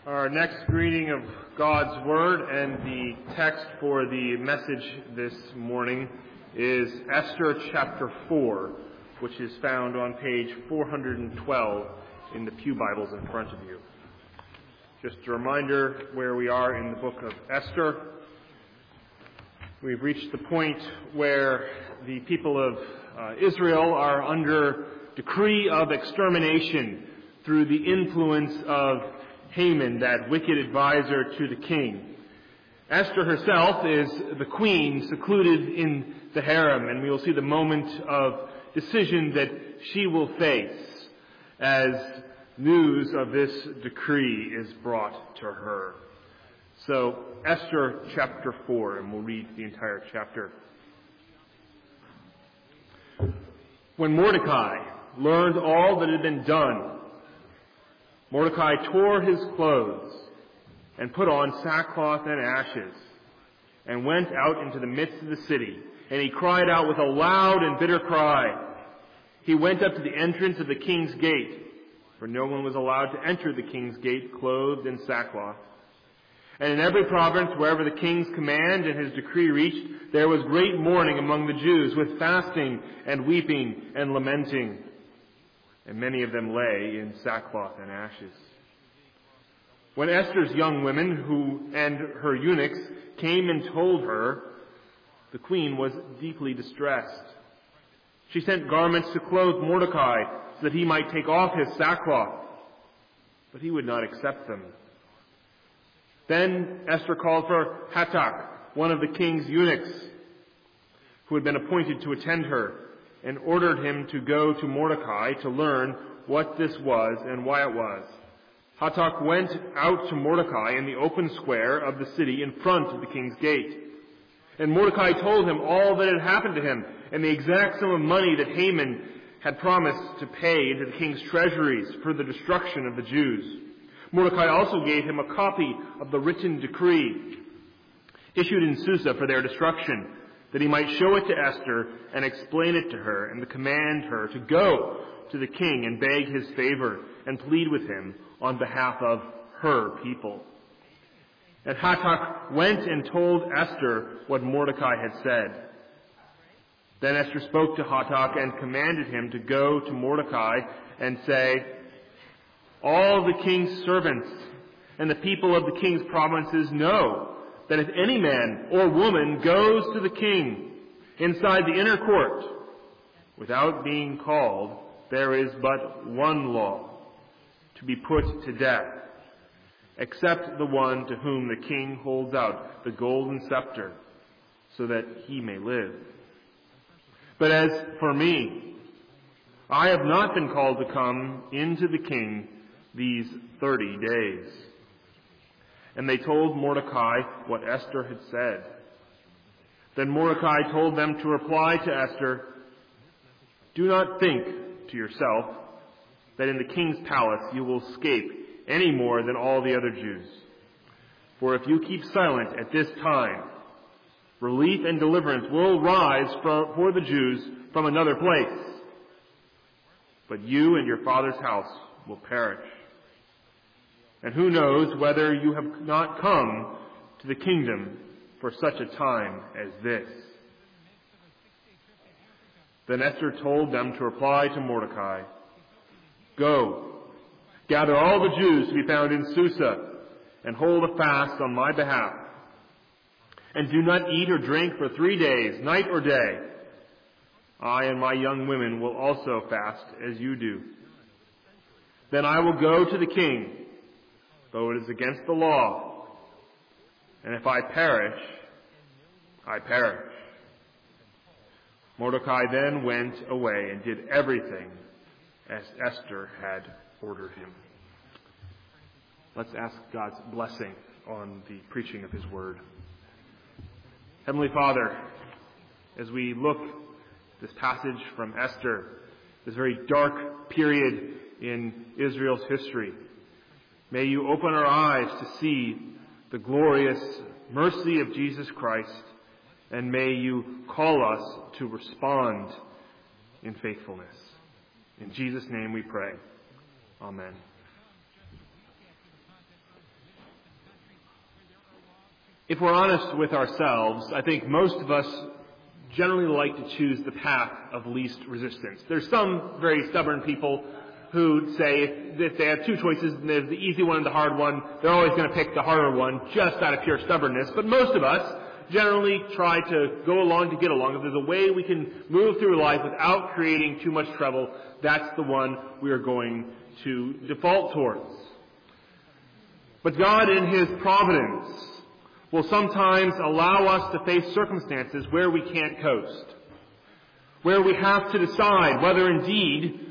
Our next reading of God's Word and the text for the message this morning is Esther chapter 4, which is found on page 412 in the Pew Bibles in front of you. Just a reminder where we are in the book of Esther. We've reached the point where the people of Israel are under decree of extermination through the influence of Haman, that wicked advisor to the king. Esther herself is the queen secluded in the harem, and we will see the moment of decision that she will face as news of this decree is brought to her. So, Esther chapter 4, and we'll read the entire chapter. When Mordecai learned all that had been done, Mordecai tore his clothes and put on sackcloth and ashes and went out into the midst of the city, and he cried out with a loud and bitter cry. He went up to the entrance of the king's gate, for no one was allowed to enter the king's gate clothed in sackcloth. And in every province, wherever the king's command and his decree reached, there was great mourning among the Jews, with fasting and weeping and lamenting. And many of them lay in sackcloth and ashes. When Esther's young women and her eunuchs came and told her, the queen was deeply distressed. She sent garments to clothe Mordecai so that he might take off his sackcloth, but he would not accept them. Then Esther called for Hatach, one of the king's eunuchs, who had been appointed to attend her, and ordered him to go to Mordecai to learn what this was and why it was. Hatach went out to Mordecai in the open square of the city in front of the king's gate. And Mordecai told him all that had happened to him and the exact sum of money that Haman had promised to pay into the king's treasuries for the destruction of the Jews. Mordecai also gave him a copy of the written decree issued in Susa for their destruction, that he might show it to Esther and explain it to her and command her to go to the king and beg his favor and plead with him on behalf of her people. And Hatach went and told Esther what Mordecai had said. Then Esther spoke to Hatach and commanded him to go to Mordecai and say, "All the king's servants and the people of the king's provinces know that if any man or woman goes to the king inside the inner court without being called, there is but one law, to be put to death, except the one to whom the king holds out the golden scepter, so that he may live. But as for me, I have not been called to come into the king these 30 days. And they told Mordecai what Esther had said. Then Mordecai told them to reply to Esther, "Do not think to yourself that in the king's palace you will escape any more than all the other Jews. For if you keep silent at this time, relief and deliverance will rise for the Jews from another place. But you and your father's house will perish. And who knows whether you have not come to the kingdom for such a time as this." Then Esther told them to reply to Mordecai, "Go, gather all the Jews to be found in Susa, and hold a fast on my behalf. And do not eat or drink for 3 days, night or day. I and my young women will also fast as you do. Then I will go to the king, though it is against the law. And if I perish, I perish." Mordecai then went away and did everything as Esther had ordered him. Let's ask God's blessing on the preaching of his word. Heavenly Father, as we look this passage from Esther, this very dark period in Israel's history, may you open our eyes to see the glorious mercy of Jesus Christ, and may you call us to respond in faithfulness. In Jesus' name we pray. Amen. If we're honest with ourselves, I think most of us generally like to choose the path of least resistance. There's some very stubborn people who say if they have two choices, and there's the easy one and the hard one, they're always going to pick the harder one just out of pure stubbornness. But most of us generally try to go along to get along. If there's a way we can move through life without creating too much trouble, that's the one we are going to default towards. But God, in His providence, will sometimes allow us to face circumstances where we can't coast, where we have to decide whether indeed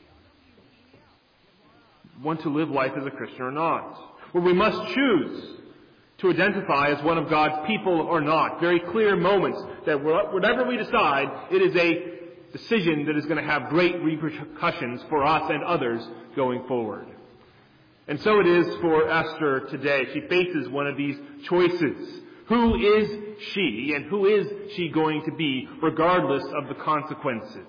we want to live life as a Christian or not, where we must choose to identify as one of God's people or not. Very clear moments that whatever we decide, it is a decision that is going to have great repercussions for us and others going forward. And so it is for Esther today. She faces one of these choices. Who is she, and who is she going to be, regardless of the consequences?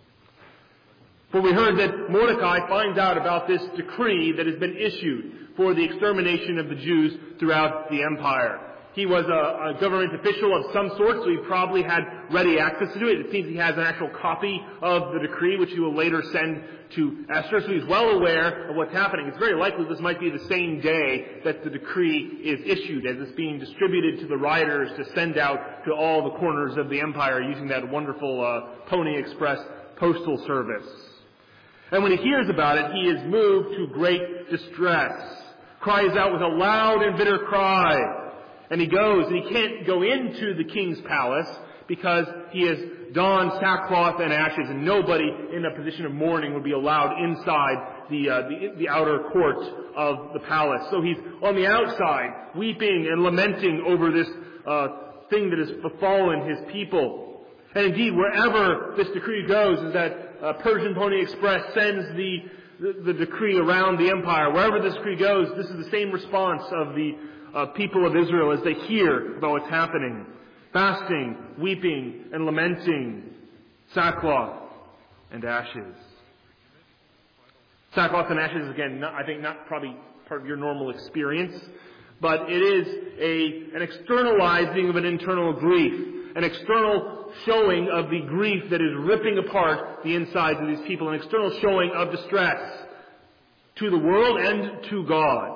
For we heard that Mordecai finds out about this decree that has been issued for the extermination of the Jews throughout the empire. He was a government official of some sort, so he probably had ready access to do it. It seems he has an actual copy of the decree, which he will later send to Esther, so he's well aware of what's happening. It's very likely this might be the same day that the decree is issued, as it's being distributed to the rioters to send out to all the corners of the empire using that wonderful Pony Express postal service. And when he hears about it, he is moved to great distress, cries out with a loud and bitter cry. And he goes, and he can't go into the king's palace because he has donned sackcloth and ashes, and nobody in a position of mourning would be allowed inside the outer court of the palace. So he's on the outside, weeping and lamenting over this thing that has befallen his people. And indeed, wherever this decree goes, is that Persian Pony Express sends the decree around the empire. Wherever this decree goes, this is the same response of the people of Israel as they hear about what's happening. Fasting, weeping, and lamenting, sackcloth and ashes. Sackcloth and ashes, again, I think not probably part of your normal experience, but it is an externalizing of an internal grief, an external showing of the grief that is ripping apart the insides of these people, an external showing of distress to the world and to God.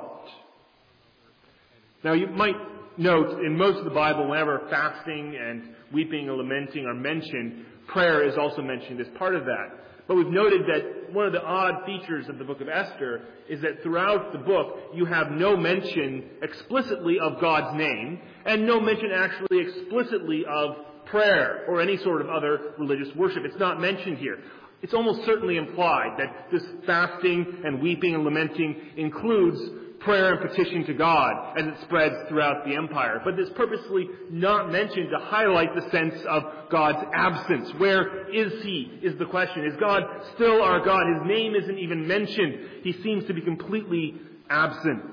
Now, you might note in most of the Bible, whenever fasting and weeping and lamenting are mentioned, prayer is also mentioned as part of that. But we've noted that one of the odd features of the book of Esther is that throughout the book, you have no mention explicitly of God's name, and no mention actually explicitly of prayer or any sort of other religious worship. It's not mentioned here. It's almost certainly implied that this fasting and weeping and lamenting includes prayer and petition to God as it spreads throughout the empire. But it's purposely not mentioned to highlight the sense of God's absence. Where is He, is the question. Is God still our God? His name isn't even mentioned. He seems to be completely absent.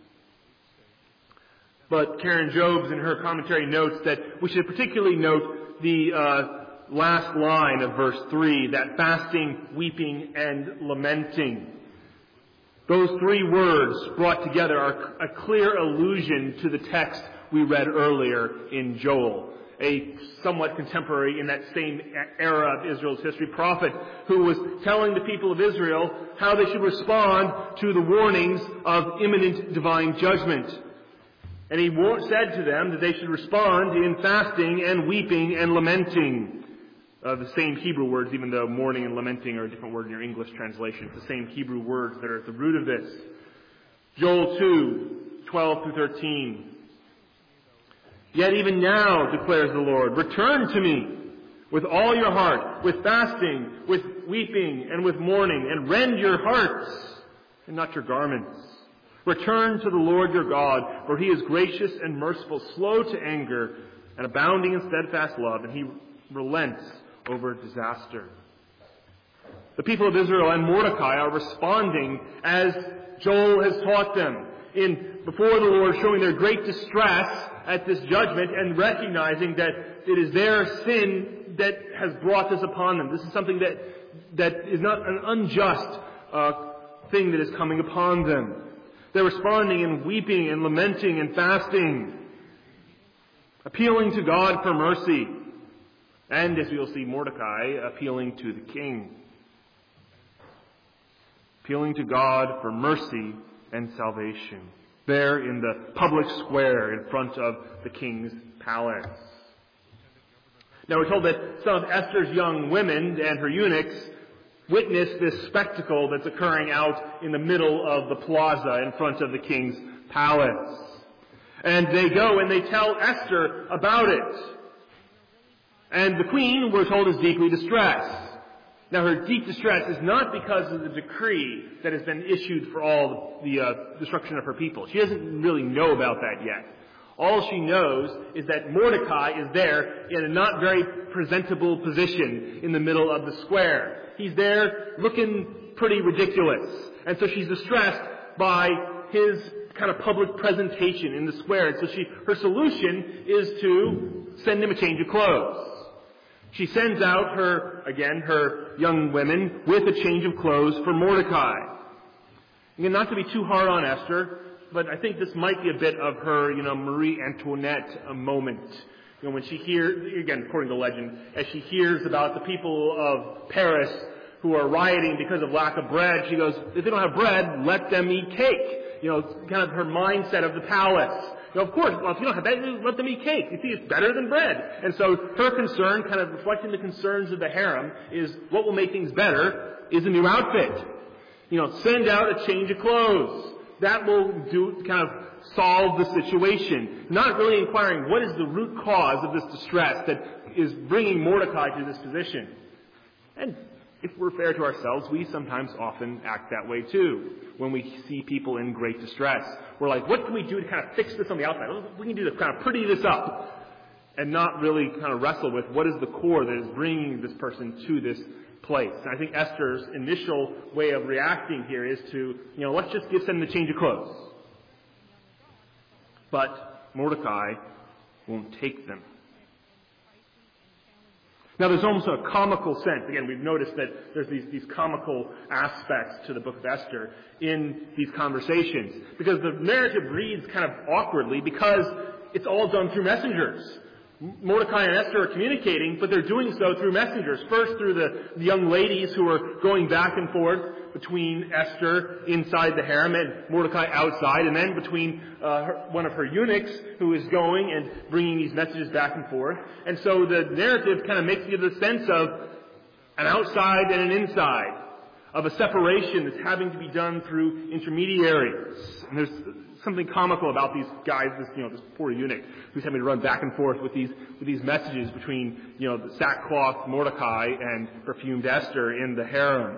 But Karen Jobes in her commentary notes that we should particularly note the last line of verse 3, that fasting, weeping, and lamenting. Those three words brought together are a clear allusion to the text we read earlier in Joel, a somewhat contemporary in that same era of Israel's history prophet who was telling the people of Israel how they should respond to the warnings of imminent divine judgment. And he said to them that they should respond in fasting and weeping and lamenting. The same Hebrew words, even though mourning and lamenting are a different word in your English translation. It's the same Hebrew words that are at the root of this. Joel 2:12-13. Yet even now, declares the Lord, return to me with all your heart, with fasting, with weeping, and with mourning, and rend your hearts and not your garments. Return to the Lord your God, for He is gracious and merciful, slow to anger, and abounding in steadfast love, and He relents over disaster. The people of Israel and Mordecai are responding as Joel has taught them before the Lord, showing their great distress at this judgment and recognizing that it is their sin that has brought this upon them. This is something that is not an unjust thing that is coming upon them. They're responding in weeping and lamenting and fasting. appealing to God for mercy. And, as we will see, Mordecai appealing to the king. Appealing to God for mercy and salvation. There in the public square in front of the king's palace. Now we're told that some of Esther's young women and her eunuchs witness this spectacle that's occurring out in the middle of the plaza in front of the king's palace. And they go and they tell Esther about it. And the queen, we're told, is deeply distressed. Now her deep distress is not because of the decree that has been issued for all the destruction of her people. She doesn't really know about that yet. All she knows is that Mordecai is there in a not very presentable position in the middle of the square. He's there looking pretty ridiculous. And so she's distressed by his kind of public presentation in the square. And so her solution is to send him a change of clothes. She sends out her young women with a change of clothes for Mordecai. Again, not to be too hard on Esther, but I think this might be a bit of her, Marie Antoinette moment. When she hears, again, according to legend, as she hears about the people of Paris who are rioting because of lack of bread, she goes, if they don't have bread, let them eat cake. Kind of her mindset of the palace. Of course, well, if you don't have that, let them eat cake. You see, it's better than bread. And so her concern, kind of reflecting the concerns of the harem, is what will make things better is a new outfit. Send out a change of clothes. That will kind of solve the situation. Not really inquiring what is the root cause of this distress that is bringing Mordecai to this position. And if we're fair to ourselves, we sometimes often act that way too. When we see people in great distress, we're like, what can we do to kind of fix this on the outside? We can do to kind of pretty this up. And not really kind of wrestle with what is the core that is bringing this person to this place. And I think Esther's initial way of reacting here is to, let's just send them a change of clothes. But Mordecai won't take them. Now there's almost a comical sense. Again, we've noticed that there's these comical aspects to the book of Esther in these conversations. Because the narrative reads kind of awkwardly because it's all done through messengers. Mordecai and Esther are communicating, but they're doing so through messengers. First through the young ladies who are going back and forth between Esther inside the harem and Mordecai outside, and then between one of her eunuchs who is going and bringing these messages back and forth. And so the narrative kind of makes you the sense of an outside and an inside, of a separation that's having to be done through intermediaries. And there's something comical about these guys, this poor eunuch who's having to run back and forth with these messages between, the sackcloth Mordecai and perfumed Esther in the harem.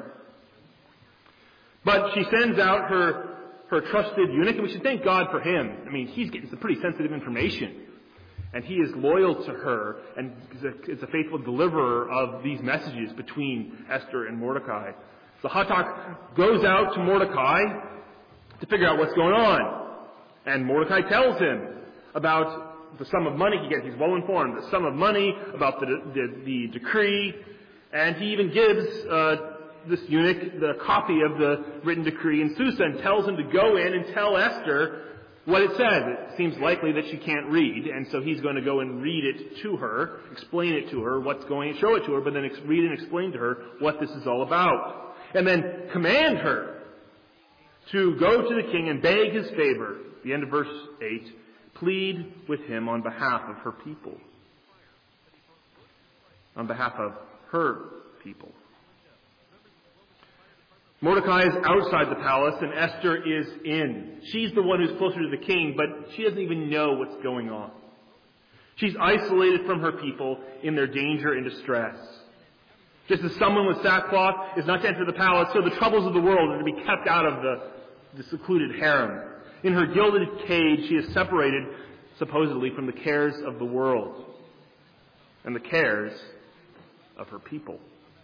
But she sends out her trusted eunuch, and we should thank God for him. I mean, he's getting some pretty sensitive information. And he is loyal to her and is a faithful deliverer of these messages between Esther and Mordecai. So Hathach goes out to Mordecai to figure out what's going on. And Mordecai tells him about the sum of money he gets. He's well informed. The sum of money, about the decree. And he even gives this eunuch the copy of the written decree in Susa and tells him to go in and tell Esther what it says. It seems likely that she can't read, and so he's going to go and read it to her, explain it to her, show it to her, but then read and explain to her what this is all about. And then command her to go to the king and beg his favor. The end of verse 8, plead with him on behalf of her people. On behalf of her people. Mordecai is outside the palace and Esther is in. She's the one who's closer to the king, but she doesn't even know what's going on. She's isolated from her people in their danger and distress. Just as someone with sackcloth is not to enter the palace, so the troubles of the world are to be kept out of the secluded harem. In her gilded cage, she is separated, supposedly, from the cares of the world and the cares of her people.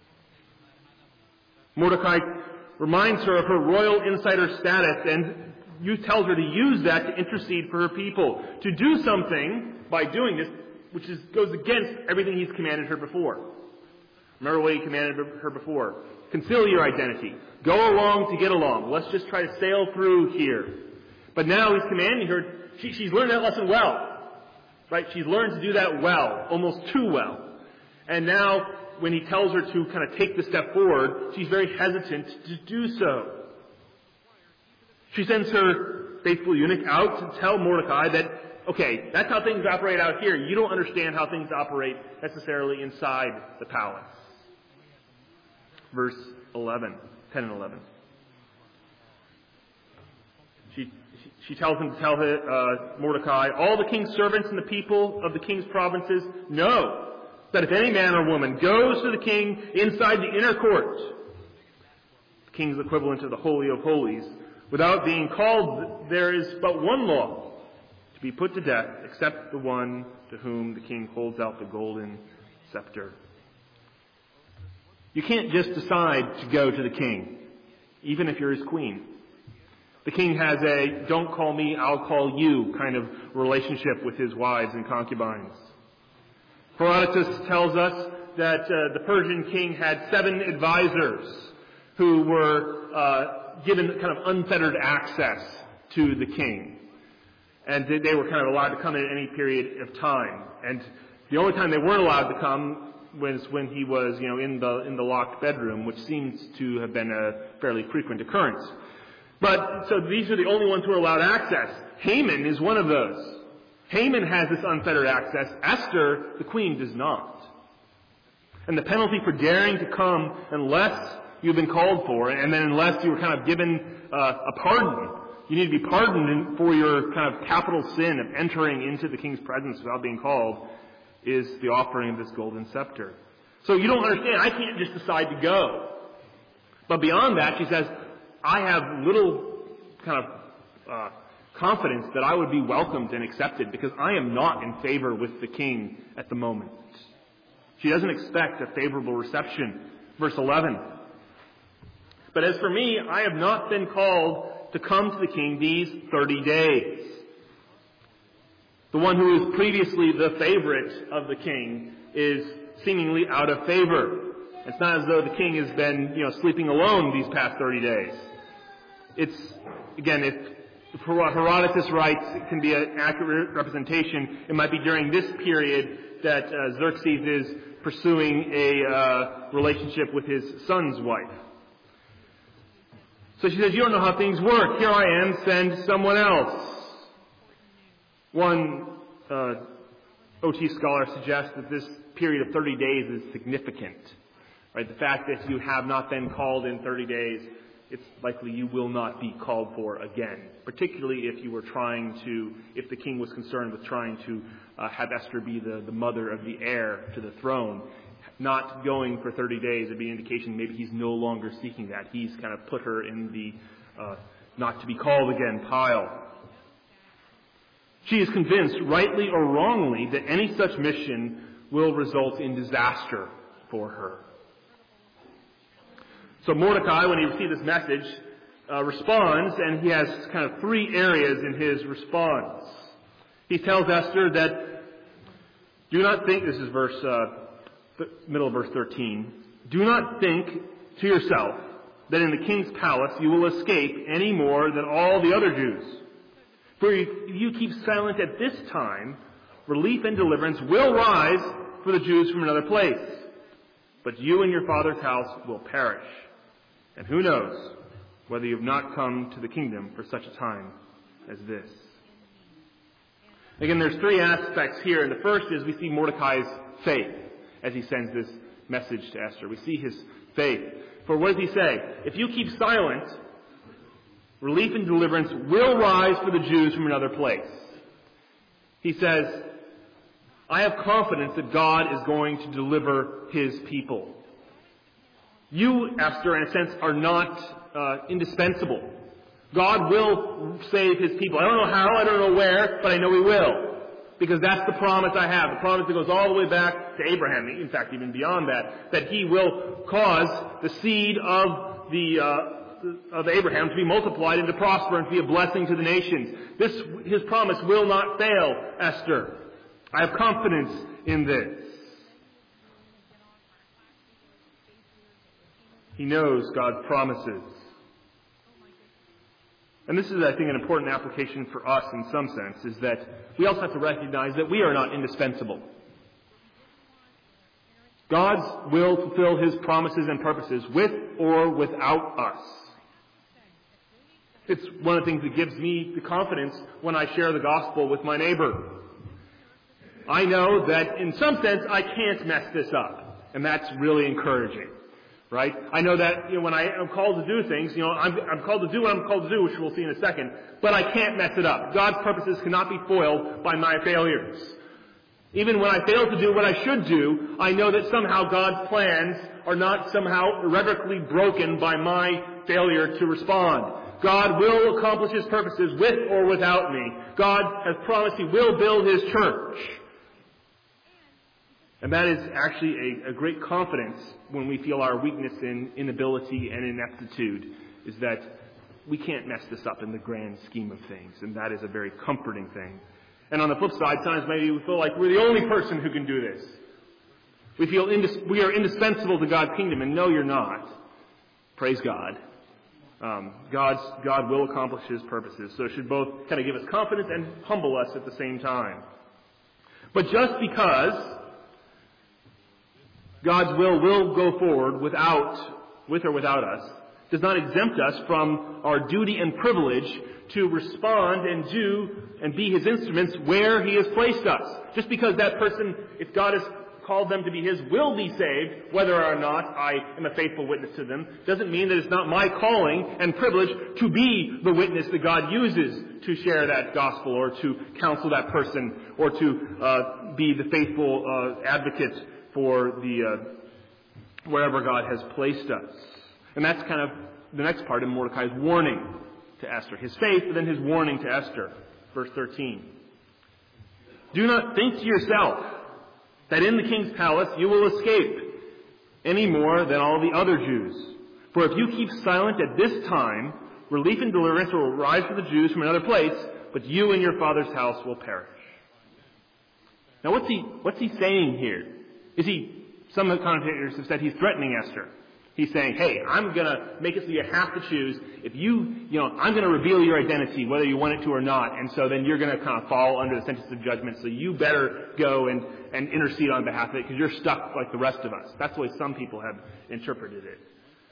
Mordecai reminds her of her royal insider status and tells her to use that to intercede for her people, to do something by doing this which goes against everything he's commanded her before. Remember what he commanded her before? Conceal your identity. Go along to get along. Let's just try to sail through here. But now he's commanding her, she's learned that lesson well. Right? She's learned to do that well, almost too well. And now, when he tells her to kind of take the step forward, she's very hesitant to do so. She sends her faithful eunuch out to tell Mordecai that, okay, that's how things operate out here. You don't understand how things operate necessarily inside the palace. Verse 11, 10 and 11. She tells him to tell Mordecai, all the king's servants and the people of the king's provinces know that if any man or woman goes to the king inside the inner court, the king's equivalent to the Holy of Holies, without being called, there is but one law, to be put to death, except the one to whom the king holds out the golden scepter. You can't just decide to go to the king, even if you're his queen. The king has a don't call me, I'll call you kind of relationship with his wives and concubines. Herodotus tells us that the Persian king had 7 advisors who were given kind of unfettered access to the king. And they were kind of allowed to come in at any period of time. And the only time they weren't allowed to come was when he was, in the locked bedroom, which seems to have been a fairly frequent occurrence. But, so these are the only ones who are allowed access. Haman is one of those. Haman has this unfettered access. Esther, the queen, does not. And the penalty for daring to come unless you've been called for, and then unless you were kind of given a pardon, you need to be pardoned for your kind of capital sin of entering into the king's presence without being called, is the offering of this golden scepter. So you don't understand. I can't just decide to go. But beyond that, she says, I have little kind of confidence that I would be welcomed and accepted because I am not in favor with the king at the moment. She doesn't expect a favorable reception. Verse 11. But as for me, I have not been called to come to the king these 30 days. The one who was previously the favorite of the king is seemingly out of favor. It's not as though the king has been, sleeping alone these past 30 days. It's, again, if Herodotus writes, it can be an accurate representation. It might be during this period that Xerxes is pursuing a relationship with his son's wife. So she says, you don't know how things work. Here I am, send someone else. One OT scholar suggests that this period of 30 days is significant. Right? The fact that you have not been called in 30 days, it's likely you will not be called for again. Particularly if you were if the king was concerned with trying to have Esther be the mother of the heir to the throne. Not going for 30 days would be an indication maybe he's no longer seeking that. He's kind of put her in the not to be called again pile. She is convinced, rightly or wrongly, that any such mission will result in disaster for her. So Mordecai, when he received this message, responds, and he has kind of 3 areas in his response. He tells Esther that, do not think, this is middle of verse 13, do not think to yourself that in the king's palace you will escape any more than all the other Jews. For if you keep silent at this time, relief and deliverance will rise for the Jews from another place. But you and your father's house will perish. And who knows whether you have not come to the kingdom for such a time as this. Again, there's 3 aspects here. And the first is we see Mordecai's faith as he sends this message to Esther. We see his faith. For what does he say? If you keep silent, relief and deliverance will rise for the Jews from another place. He says, I have confidence that God is going to deliver his people. You, Esther, in a sense, are not indispensable. God will save his people. I don't know how, I don't know where, but I know he will. Because that's the promise I have. The promise that goes all the way back to Abraham. In fact, even beyond that he will cause the seed of Abraham to be multiplied and to prosper and to be a blessing to the nations. His promise will not fail, Esther. I have confidence in this. He knows God's promises. And this is, I think, an important application for us in some sense, is that we also have to recognize that we are not indispensable. God will fulfill His promises and purposes with or without us. It's one of the things that gives me the confidence when I share the gospel with my neighbor. I know that in some sense I can't mess this up, and that's really encouraging, right? I know that when I am called to do things, I'm called to do what I'm called to do, which we'll see in a second, but I can't mess it up. God's purposes cannot be foiled by my failures. Even when I fail to do what I should do, I know that somehow God's plans are not somehow irrevocably broken by my failure to respond. God will accomplish His purposes with or without me. God has promised He will build His church. And that is actually a great confidence when we feel our weakness in inability and ineptitude, is that we can't mess this up in the grand scheme of things. And that is a very comforting thing. And on the flip side, sometimes maybe we feel like we're the only person who can do this. We feel we are indispensable to God's kingdom, and no, you're not. Praise God. God will accomplish His purposes. So it should both kind of give us confidence and humble us at the same time. But just because God's will go forward with or without us, does not exempt us from our duty and privilege to respond and do and be His instruments where He has placed us. Just because that person, if God has called them to be His, will be saved, whether or not I am a faithful witness to them, doesn't mean that it's not my calling and privilege to be the witness that God uses to share that gospel or to counsel that person or to be the faithful advocate for the wherever God has placed us. And that's kind of the next part of Mordecai's warning to Esther. His faith, but then his warning to Esther. Verse 13. Do not think to yourself that in the king's palace you will escape any more than all the other Jews. For if you keep silent at this time, relief and deliverance will rise for the Jews from another place, but you and your father's house will perish. Now what's he saying here? Some commentators have said he's threatening Esther. He's saying, hey, I'm going to make it so you have to choose. If I'm going to reveal your identity, whether you want it to or not. And so then you're going to kind of fall under the sentence of judgment. So you better go and intercede on behalf of it because you're stuck like the rest of us. That's the way some people have interpreted it.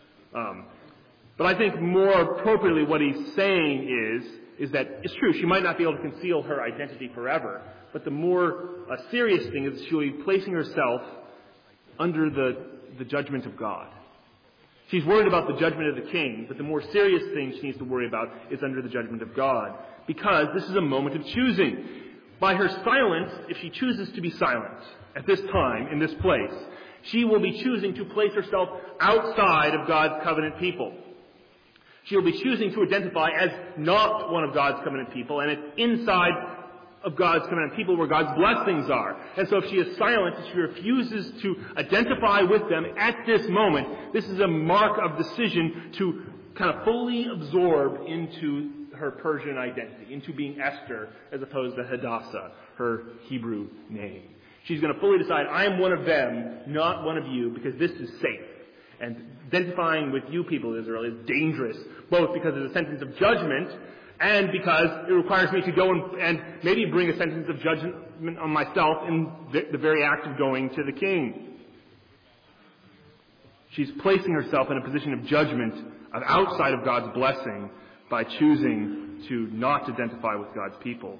But I think more appropriately what he's saying is that it's true. She might not be able to conceal her identity forever. But the more serious thing is she'll be placing herself under the judgment of God. She's worried about the judgment of the king, but the more serious thing she needs to worry about is under the judgment of God. Because this is a moment of choosing. By her silence, if she chooses to be silent at this time, in this place, she will be choosing to place herself outside of God's covenant people. She will be choosing to identify as not one of God's covenant people, and it's inside of God's covenant people where God's blessings are. And so if she is silent, if she refuses to identify with them at this moment, this is a mark of decision to kind of fully absorb into her Persian identity, into being Esther as opposed to Hadassah, her Hebrew name. She's going to fully decide, I am one of them, not one of you, because this is safe. And identifying with you people of Israel is dangerous, both because of the sentence of judgment and because it requires me to go and maybe bring a sentence of judgment on myself in the very act of going to the king. She's placing herself in a position of judgment outside of God's blessing by choosing to not identify with God's people.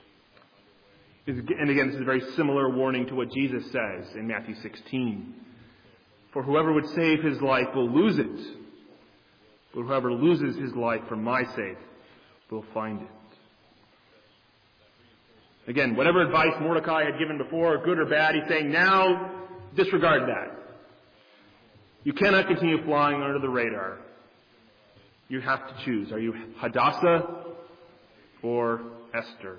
And again, this is a very similar warning to what Jesus says in Matthew 16. For whoever would save his life will lose it, but whoever loses his life for my sake will find it. Again, whatever advice Mordecai had given before, good or bad, he's saying now disregard that. You cannot continue flying under the radar. You have to choose. Are you Hadassah or Esther?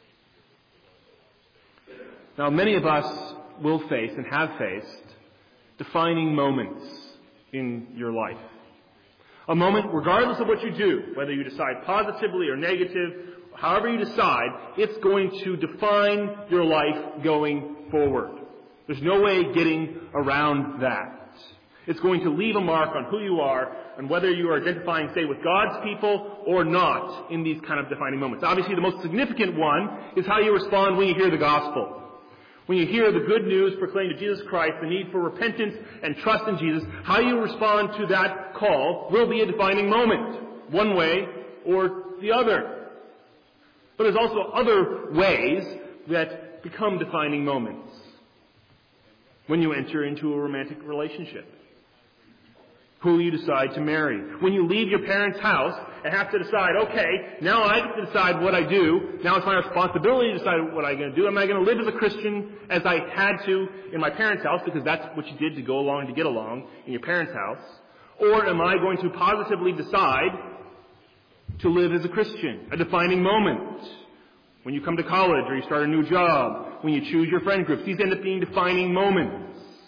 Now, many of us will face and have faced defining moments in your life. A moment, regardless of what you do, whether you decide positively or negative, however you decide, it's going to define your life going forward. There's no way getting around that. It's going to leave a mark on who you are and whether you are identifying, say, with God's people or not in these kind of defining moments. Obviously, the most significant one is how you respond when you hear the gospel. When you hear the good news proclaimed to Jesus Christ, the need for repentance and trust in Jesus, how you respond to that call will be a defining moment, one way or the other. But there's also other ways that become defining moments. When you enter into a romantic relationship, who you decide to marry, when you leave your parents' house and have to decide, okay, now I get to decide what I do. Now it's my responsibility to decide what I'm going to do. Am I going to live as a Christian as I had to in my parents' house, because that's what you did to go along, to get along in your parents' house? Or am I going to positively decide to live as a Christian? A defining moment. When you come to college or you start a new job, when you choose your friend groups, these end up being defining moments.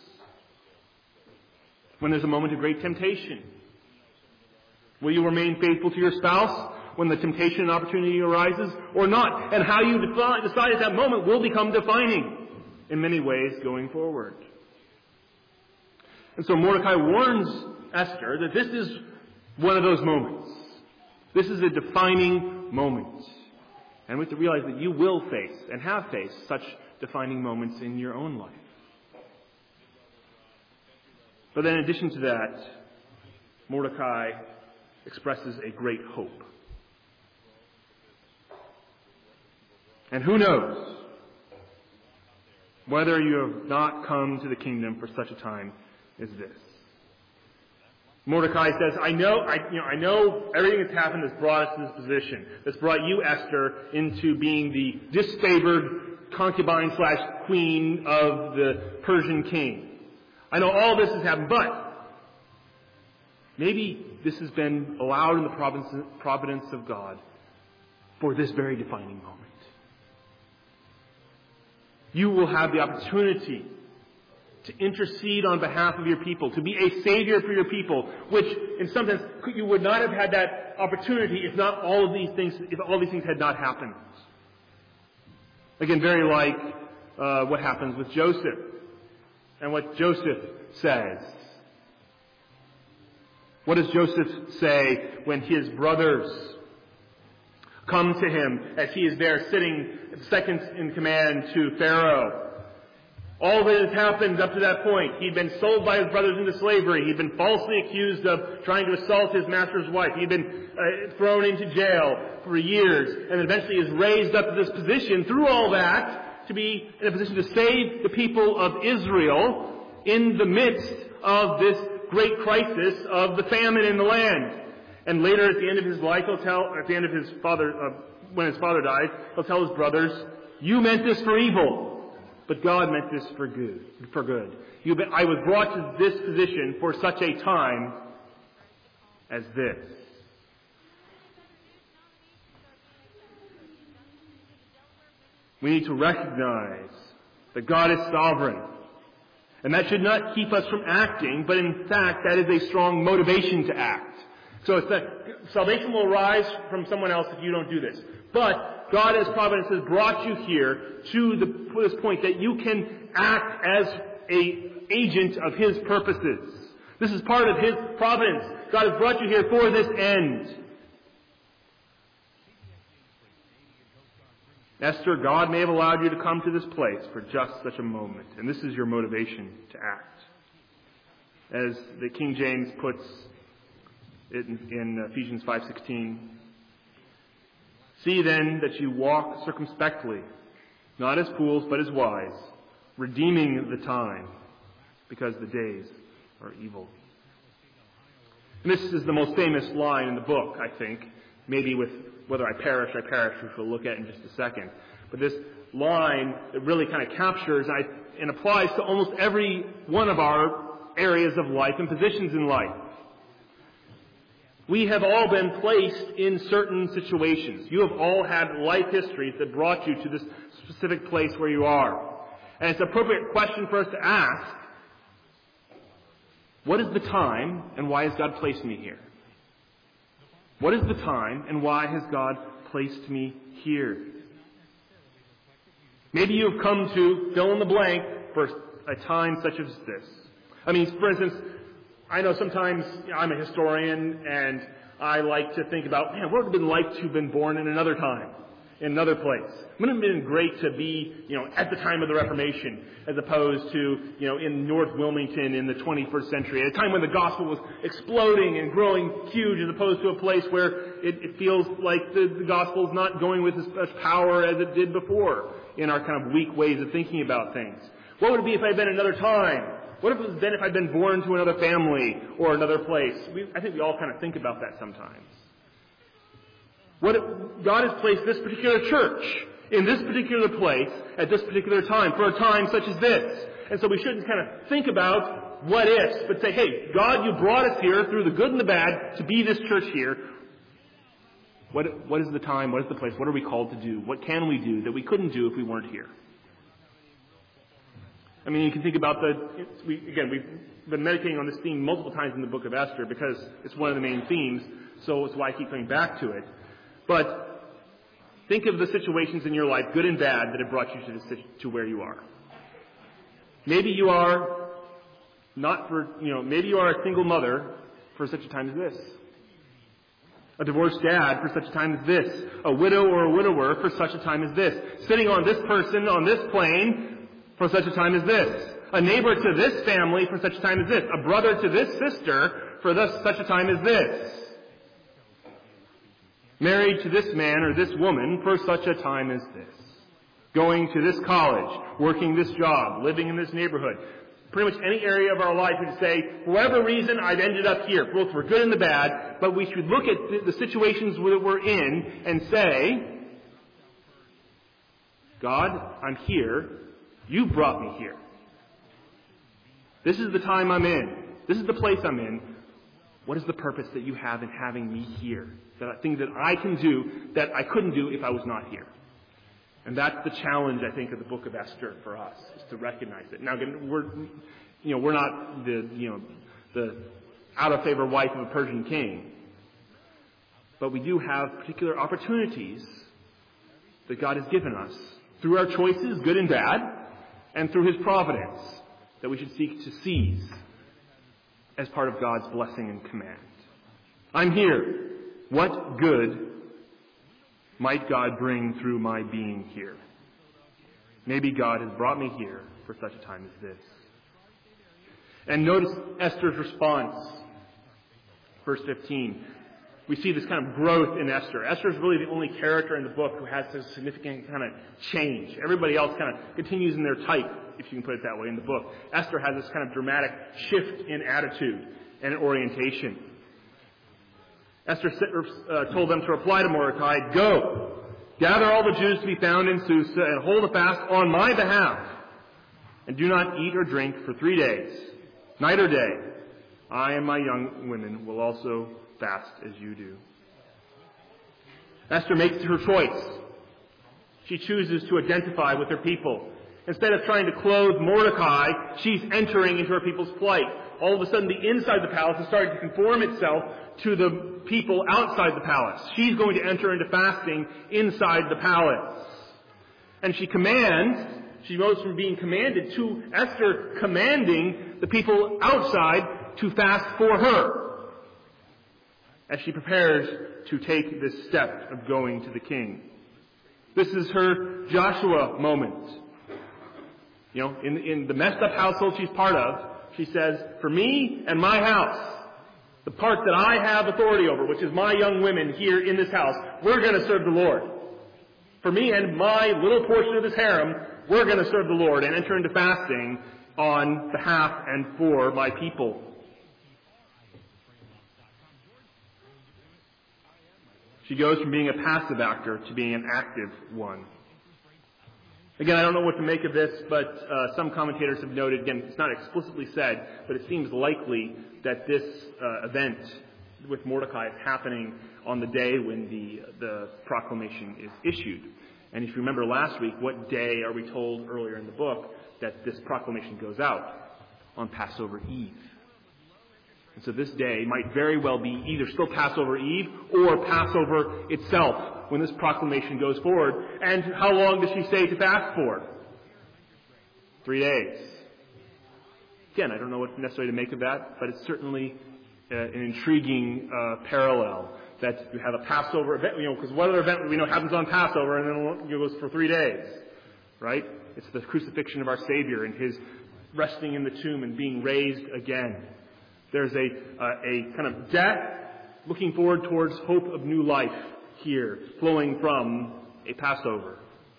When there's a moment of great temptation, will you remain faithful to your spouse when the temptation and opportunity arises or not? And how you decide at that moment will become defining in many ways going forward. And so Mordecai warns Esther that this is one of those moments. This is a defining moment. And we have to realize that you will face and have faced such defining moments in your own life. But then in addition to that, Mordecai expresses a great hope. And who knows whether you have not come to the kingdom for such a time as this. Mordecai says, I know everything that's happened that's brought us to this position, that's brought you, Esther, into being the disfavored concubine / queen of the Persian king. I know all this has happened, but maybe this has been allowed in the providence of God for this very defining moment. You will have the opportunity to intercede on behalf of your people, to be a savior for your people, which in some sense you would not have had that opportunity if all these things had not happened. Again, very like what happens with Joseph. And what Joseph says. What does Joseph say when his brothers come to him as he is there sitting second in command to Pharaoh? All that has happened up to that point. He'd been sold by his brothers into slavery. He'd been falsely accused of trying to assault his master's wife. He'd been thrown into jail for years and eventually is raised up to this position through all that to be in a position to save the people of Israel in the midst of this great crisis of the famine in the land. And later, at the end of his life, when his father died, he'll tell his brothers, "You meant this for evil, but God meant this for good. I was brought to this position for such a time as this." We need to recognize that God is sovereign. And that should not keep us from acting, but in fact, that is a strong motivation to act. So it's that salvation will arise from someone else if you don't do this. But God as providence has brought you here to this point that you can act as an agent of His purposes. This is part of His providence. God has brought you here for this end. Esther, God may have allowed you to come to this place for just such a moment. And this is your motivation to act. As the King James puts it in Ephesians 5:16, "See then that you walk circumspectly, not as fools but as wise, redeeming the time, because the days are evil." And this is the most famous line in the book, I think. Maybe with "whether I perish, which we'll look at in just a second. But this line that really kind of captures and applies to almost every one of our areas of life and positions in life. We have all been placed in certain situations. You have all had life histories that brought you to this specific place where you are. And it's an appropriate question for us to ask, what is the time and why has God placed me here? What is the time and why has God placed me here? Maybe you've come to fill in the blank for a time such as this. I mean, for instance, I know sometimes I'm a historian, and I like to think about, man, what would it have been like to have been born in another time, in another place? Wouldn't it have been great to be, at the time of the Reformation, as opposed to, in North Wilmington in the 21st century, at a time when the gospel was exploding and growing huge, as opposed to a place where it feels like the gospel is not going with as much power as it did before in our kind of weak ways of thinking about things. What would it be if I had been another time? What if it was then if I'd been born to another family or another place? I think we all kind of think about that sometimes. What if God has placed this particular church in this particular place at this particular time for a time such as this? And so we shouldn't kind of think about what ifs, but say, hey, God, you brought us here through the good and the bad to be this church here. What is the time? What is the place? What are we called to do? What can we do that we couldn't do if we weren't here? I mean, you can think about we've been meditating on this theme multiple times in the book of Esther because it's one of the main themes, so it's why I keep coming back to it. But think of the situations in your life, good and bad, that have brought you to where you are. Maybe you are maybe you are a single mother for such a time as this. A divorced dad for such a time as this. A widow or a widower for such a time as this. Sitting on this person on this plane for such a time as this. A neighbor to this family for such a time as this. A brother to this sister for such a time as this. Married to this man or this woman for such a time as this. Going to this college, working this job, living in this neighborhood. Pretty much any area of our life we could say, for whatever reason, I've ended up here, both for good and the bad, but we should look at the situations that we're in and say, God, I'm here. You brought me here. This is the time I'm in. This is the place I'm in. What is the purpose that you have in having me here? That thing that I can do that I couldn't do if I was not here. And that's the challenge, I think, of the book of Esther for us, is to recognize it. Now, again, we're not the out of favor wife of a Persian king, but we do have particular opportunities that God has given us through our choices, good and bad, and through His providence, that we should seek to seize as part of God's blessing and command. I'm here. What good might God bring through my being here? Maybe God has brought me here for such a time as this. And notice Esther's response. Verse 15. We see this kind of growth in Esther. Esther is really the only character in the book who has this significant kind of change. Everybody else kind of continues in their type, if you can put it that way, in the book. Esther has this kind of dramatic shift in attitude and orientation. Esther told them to reply to Mordecai, "Go, gather all the Jews to be found in Susa and hold a fast on my behalf. And do not eat or drink for 3 days, night or day. I and my young women will also fast as you do." Esther makes her choice. She chooses to identify with her people. Instead of trying to clothe Mordecai, she's entering into her people's plight. All of a sudden, the inside of the palace is starting to conform itself to the people outside the palace. She's going to enter into fasting inside the palace. And she goes from being commanded to Esther commanding the people outside to fast for her, as she prepares to take this step of going to the king. This is her Joshua moment. In the messed up household she's part of, she says, for me and my house, the part that I have authority over, which is my young women here in this house, we're going to serve the Lord. For me and my little portion of this harem, we're going to serve the Lord and enter into fasting on behalf and for my people. She goes from being a passive actor to being an active one. Again, I don't know what to make of this, but some commentators have noted, again, it's not explicitly said, but it seems likely that this event with Mordecai is happening on the day when the proclamation is issued. And if you remember last week, what day are we told earlier in the book that this proclamation goes out? On Passover Eve. And so this day might very well be either still Passover Eve or Passover itself when this proclamation goes forward. And how long does she say to fast for? 3 days. Again, I don't know what necessarily to make of that, but it's certainly an intriguing parallel that you have a Passover event, because what other event we know happens on Passover and then it goes for 3 days, right? It's the crucifixion of our Savior and his resting in the tomb and being raised again. There's a kind of death looking forward towards hope of new life here, flowing from a Passover.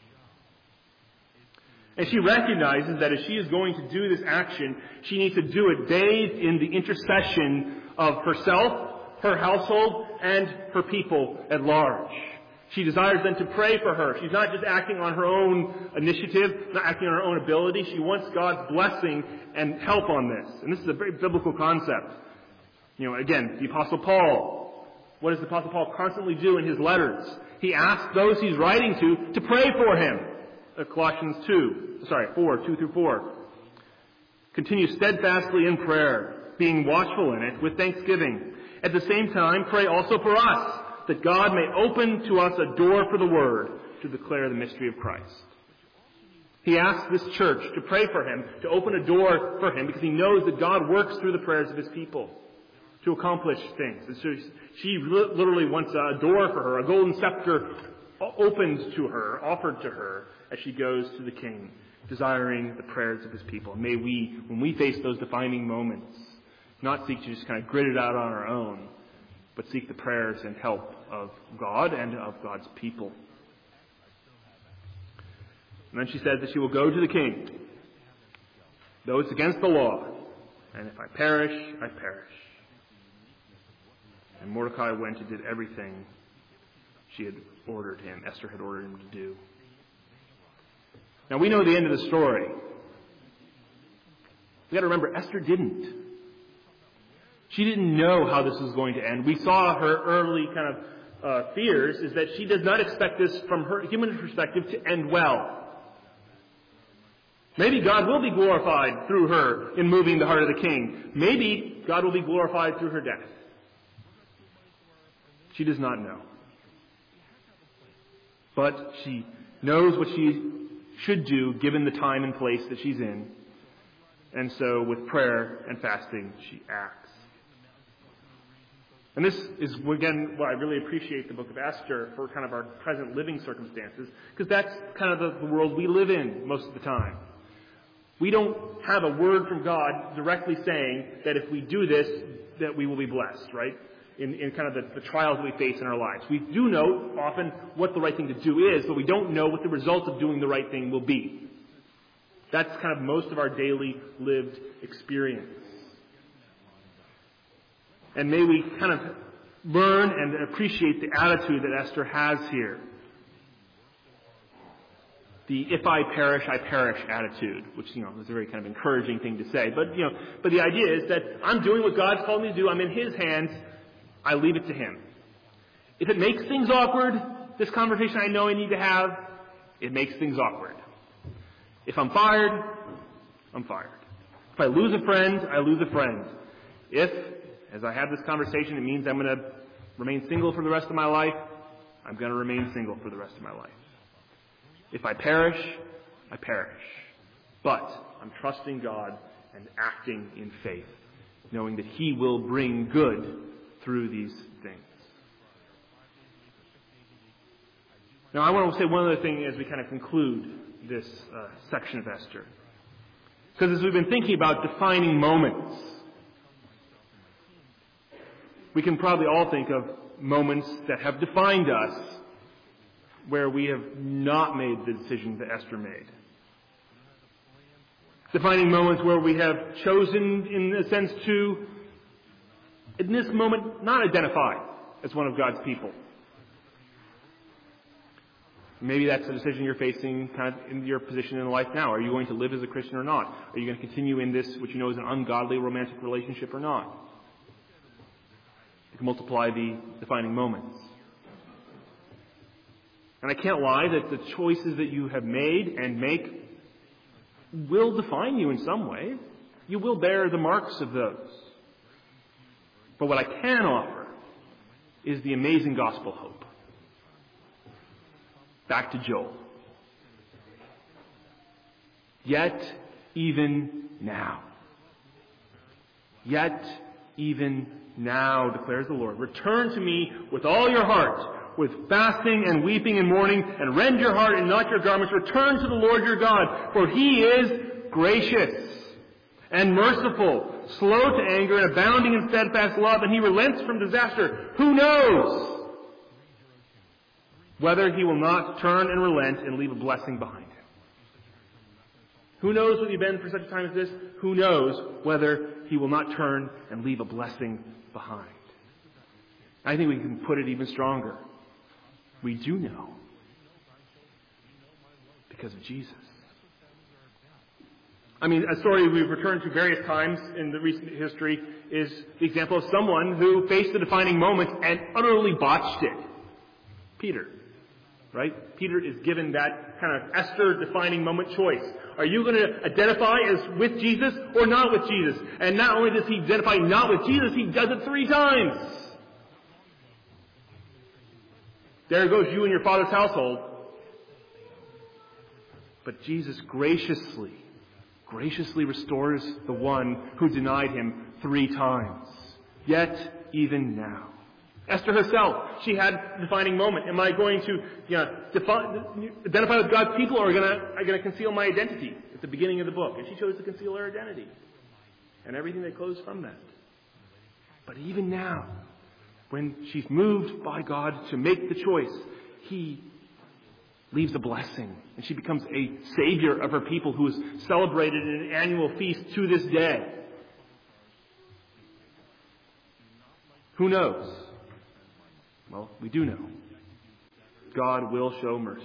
And she recognizes that if she is going to do this action, she needs to do it bathed in the intercession of herself, her household, and her people at large. She desires then to pray for her. She's not just acting on her own initiative, not acting on her own ability. She wants God's blessing and help on this. And this is a very biblical concept. Again, the Apostle Paul. What does the Apostle Paul constantly do in his letters? He asks those he's writing to pray for him. Colossians 4, 2 through 4. Continue steadfastly in prayer, being watchful in it with thanksgiving. At the same time, pray also for us, that God may open to us a door for the word to declare the mystery of Christ. He asks this church to pray for him, to open a door for him, because he knows that God works through the prayers of his people to accomplish things. And so she literally wants a door for her, a golden scepter opened to her, offered to her, as she goes to the King, desiring the prayers of his people. May we, when we face those defining moments, not seek to just kind of grit it out on our own, but seek the prayers and help of God and of God's people. And then she says that she will go to the King, though it's against the law. And if I perish, I perish. And Mordecai went and did everything she had ordered him, Esther had ordered him to do. Now we know the end of the story. We've got to remember, Esther didn't. She didn't know how this was going to end. We saw her early kind of fears is that she does not expect this from her human perspective to end well. Maybe God will be glorified through her in moving the heart of the king. Maybe God will be glorified through her death. She does not know. But she knows what she should do given the time and place that she's in. And so with prayer and fasting, she acts. And this is, again, what I really appreciate the book of Esther for kind of our present living circumstances, because that's kind of the world we live in most of the time. We don't have a word from God directly saying that if we do this, that we will be blessed, right? In kind of the trials that we face in our lives. We do know often what the right thing to do is, but we don't know what the result of doing the right thing will be. That's kind of most of our daily lived experience. And may we kind of learn and appreciate the attitude that Esther has here. The if I perish, I perish attitude, which, is a very kind of encouraging thing to say. But the idea is that I'm doing what God's called me to do. I'm in His hands. I leave it to Him. If it makes things awkward, this conversation I know I need to have, it makes things awkward. If I'm fired, I'm fired. If I lose a friend, I lose a friend. If, as I have this conversation, it means I'm going to remain single for the rest of my life, I'm going to remain single for the rest of my life. If I perish, I perish. But I'm trusting God and acting in faith, knowing that He will bring good through these things. Now, I want to say one other thing as we kind of conclude this section of Esther. Because as we've been thinking about defining moments, we can probably all think of moments that have defined us where we have not made the decision that Esther made. Defining moments where we have chosen, in a sense, to, in this moment, not identify as one of God's people. Maybe that's a decision you're facing kind of in your position in life now. Are you going to live as a Christian or not? Are you going to continue in this, which you know is an ungodly romantic relationship or not? You can multiply the defining moments. And I can't lie that the choices that you have made and make will define you in some way. You will bear the marks of those. But what I can offer is the amazing gospel hope. Back to Joel. Yet, even now. Yet even now, declares the Lord, return to me with all your heart, with fasting and weeping and mourning, and rend your heart and not your garments. Return to the Lord your God, for he is gracious and merciful, slow to anger and abounding in steadfast love, and he relents from disaster. Who knows whether he will not turn and relent and leave a blessing behind him? Who knows what you've been for such a time as this? Who knows whether he will not turn and leave a blessing behind? I think we can put it even stronger. We do know because of Jesus. I mean, a story we've returned to various times in the recent history is the example of someone who faced a defining moment and utterly botched it. Peter. Right? Peter is given that kind of Esther defining moment choice. Are you going to identify as with Jesus or not with Jesus? And not only does he identify not with Jesus, he does it 3 times. There goes you and your father's household. But Jesus graciously restores the one who denied him 3 times. Yet even now. Esther herself, she had a defining moment. Am I going to identify with God's people, or am I going to conceal my identity at the beginning of the book? And she chose to conceal her identity and everything that flows from that. But even now, when she's moved by God to make the choice, he leaves a blessing. And she becomes a savior of her people who is celebrated in an annual feast to this day. Who knows? Well, we do know. God will show mercy.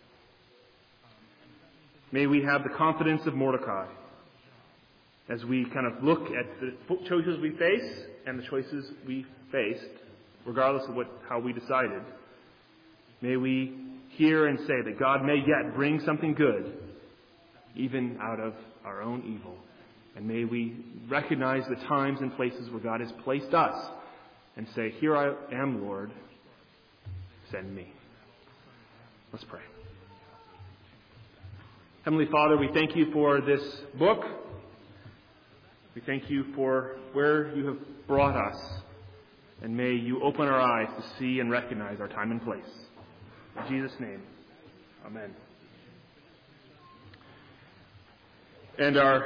May we have the confidence of Mordecai as we kind of look at the choices we face and the choices we faced, regardless of how we decided. May we hear and say that God may yet bring something good, even out of our own evil. And may we recognize the times and places where God has placed us and say, here I am, Lord, send me. Let's pray. Heavenly Father, we thank you for this book. We thank you for where you have brought us. And may you open our eyes to see and recognize our time and place. In Jesus' name, amen. And our